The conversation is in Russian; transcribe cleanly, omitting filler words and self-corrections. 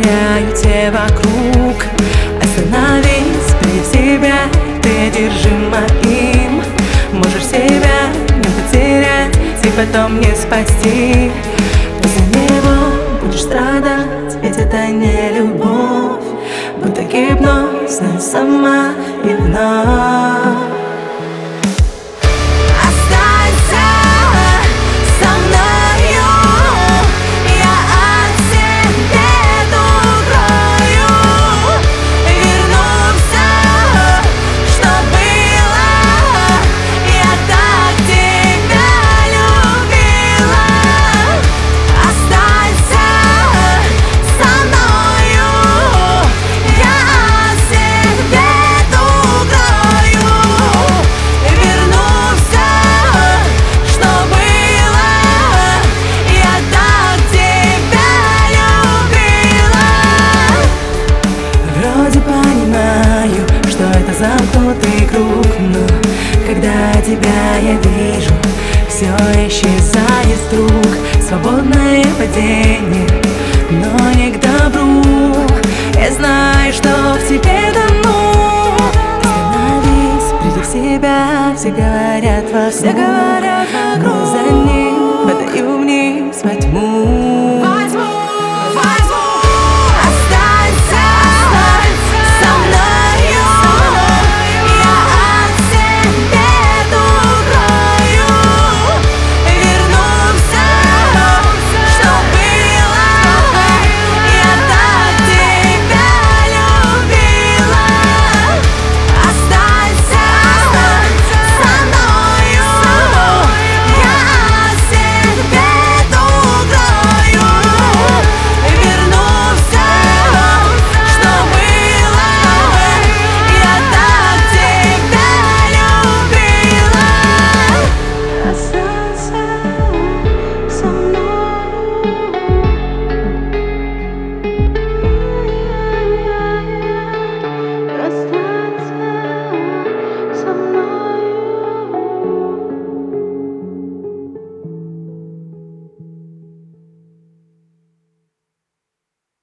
теряют все вокруг. Остановись, приди в себя, ты одержима им. Можешь себя не потерять и потом не спасти. Из-за него будешь страдать, ведь это не любовь. Будто гипноз, но сама и вновь. Понимаю, что это замкнутый круг, но когда тебя я вижу, все исчезает вдруг. Свободное падение, но не к добру. Я знаю, что в тебе тону. Остановись, приди в себя, все говорят во всем.